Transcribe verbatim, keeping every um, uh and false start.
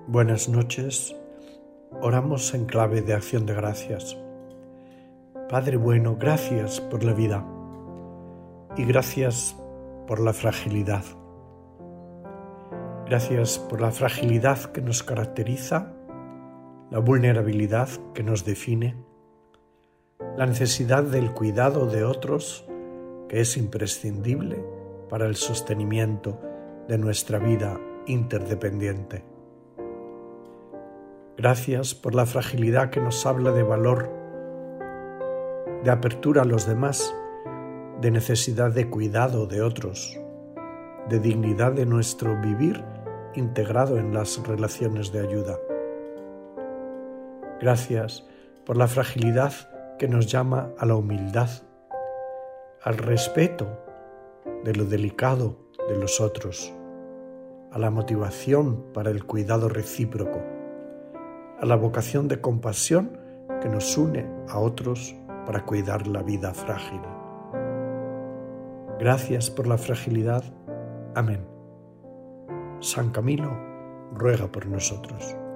Buenas noches, oramos en clave de acción de gracias. Padre bueno, gracias por la vida y gracias por la fragilidad. Gracias por la fragilidad que nos caracteriza, la vulnerabilidad que nos define, la necesidad del cuidado de otros que es imprescindible para el sostenimiento de nuestra vida interdependiente. Gracias por la fragilidad que nos habla de valor, de apertura a los demás, de necesidad de cuidado de otros, de dignidad de nuestro vivir integrado en las relaciones de ayuda. Gracias por la fragilidad que nos llama a la humildad, al respeto de lo delicado de los otros, a la motivación para el cuidado recíproco, a la vocación de compasión que nos une a otros para cuidar la vida frágil. Gracias por la fragilidad. Amén. San Camilo ruega por nosotros.